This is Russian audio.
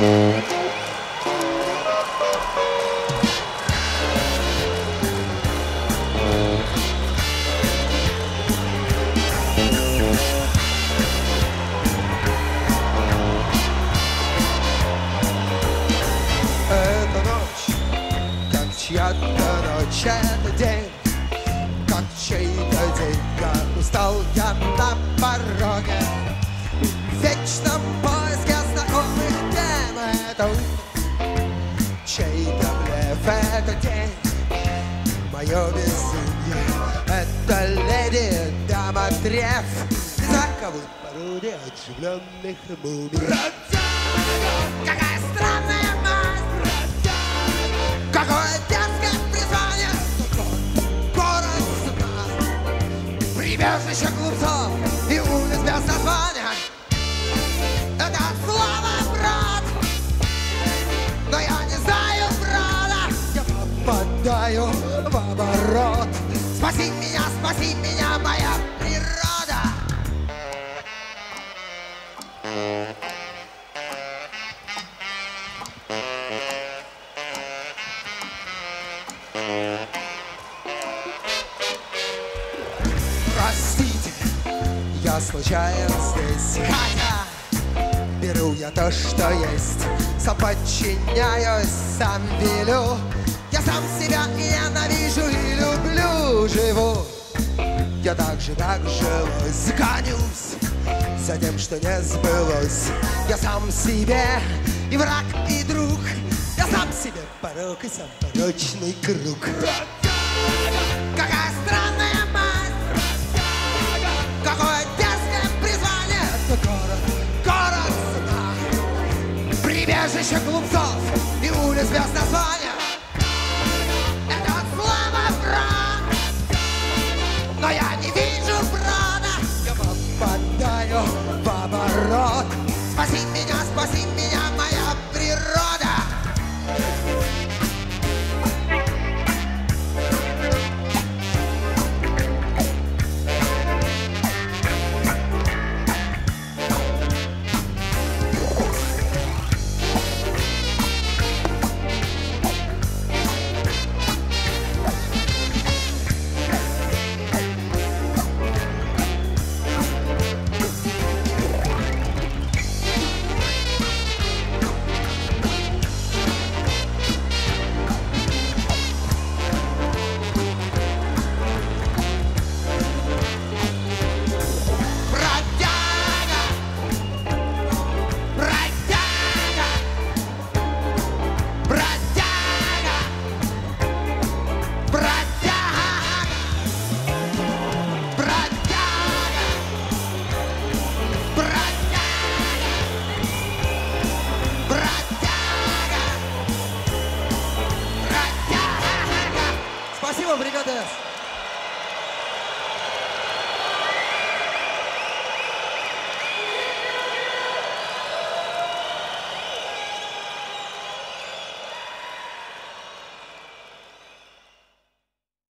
Чья-то ночь, это день, как чей-то день. Как устал я на пороге, в вечном поиске знакомых тем. Это чей-то блеф, это день, мое безумие. Это леди дама треф, знаковых пародий оживленных мумий. Какая странная масть, какое детское призвание, город сна, прибежище глупцов и улиц без названия. Это слава, брат, но я не знаю, брата. Я попадаю в оборот. Спаси меня, моя природа. Простите, я случайно здесь, хотя беру я то, что есть, сам подчиняюсь, сам велю. Я сам себя ненавижу и люблю, живу. Я так же гонюсь за тем, что не сбылось. Я сам себе и враг, и друг. Я сам себе порок и сам порочный круг. Какая странная масть, какое детское призвание. Это город сна, прибежище глупцов и улиц без названия. Это слава, брат, но я не вижу брата. Я попадаю в оборот. Спаси меня,